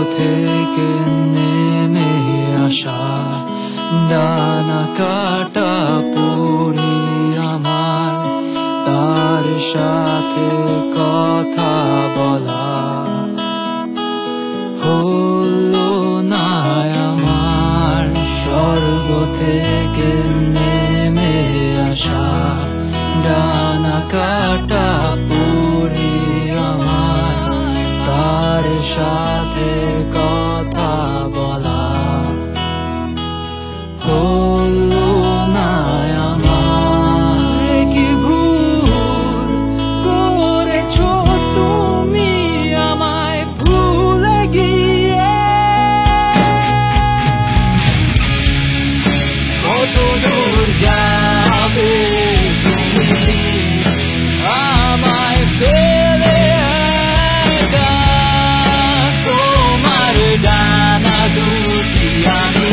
থেকে নেমে আসা ডানা কাটা পড়ি আমার, তার সাথে কথা বলা হলো না আমার। স্বর্গ থেকে নেমে আসা ডানা কাটা পড়ি আমার, তার সাথে কথা বলা হলো না আমার। কি ভুল করেছো তুমি আমায় ভুলে গিয়ে, কত দূর যাবে তুমি আমায় ফেলে একা, তোমার ডানা দুটি আমি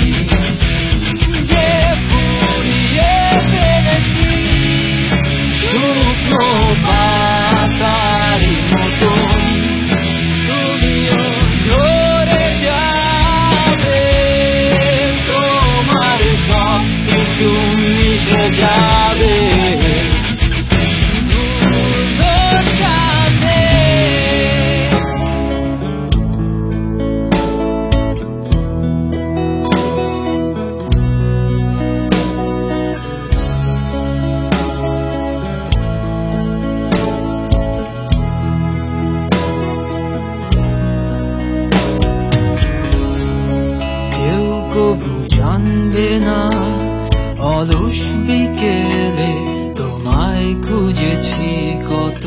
যে পুড়িয়ে ফেলেছি, শুকনো পাতার মতন তুমিও ঝরে যাবে, তোমার সব কিছু মিশে যাবে ধুলোর সাথে। কেউ কবু জানবে না অলস বিকেলে তোমায় খুঁজেছি কত,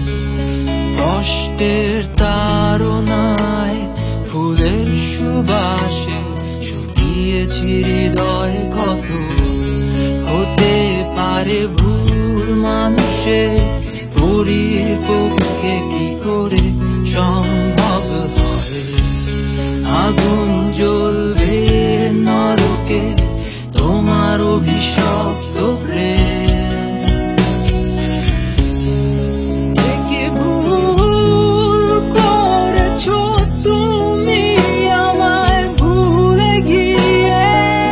কষ্টের তাড়নায় ফুলের সুবাসে শুকিয়েছি হৃদয় ক্ষত। হতে পারে ভুল মানুষের পরীর পক্ষে কি করে সম্ভব হয়, আগুন জ্বলবে নরকে তোমার অভিশপ্ত প্রেম। কি ভুল করেছো তুমি আমায় ভুলে গিয়ে,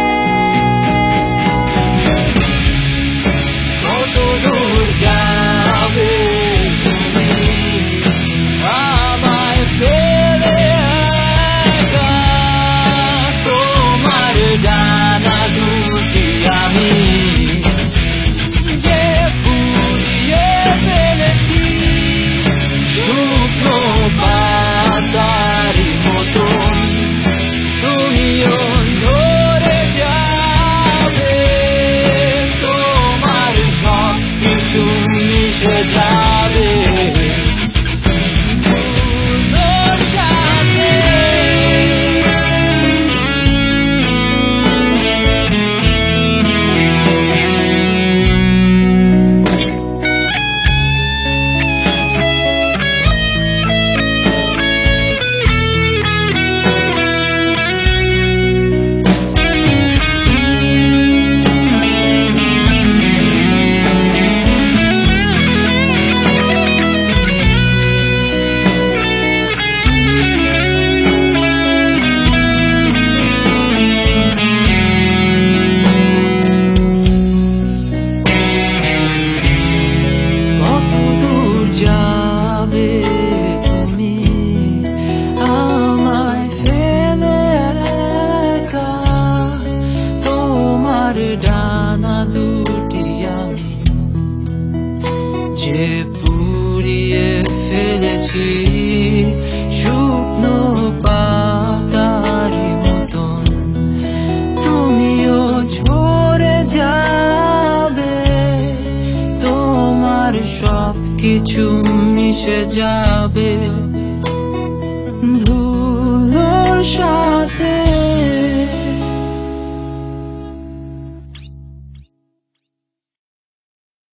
কত দূর যাবে তুমি আমায় ফেলে একা, তোমার ডানা দুটি আমি যে পুড়িয়ে ফেলেছি, শুকনো পাতার মতন তুমিও ঝরে যাবে, তোমার সব কিছু মিশে যাবে ধুলোর সাথে। যাবে তুমি আমায় ফেলে একা, তোমার ডানা দুটি আমি যে পুড়িয়ে ফেলেছি, শুকনো পাতার মতন তুমিও ঝরে যাবে, তোমার সব কিছু মিশে যাবে ধুলোর সাথে।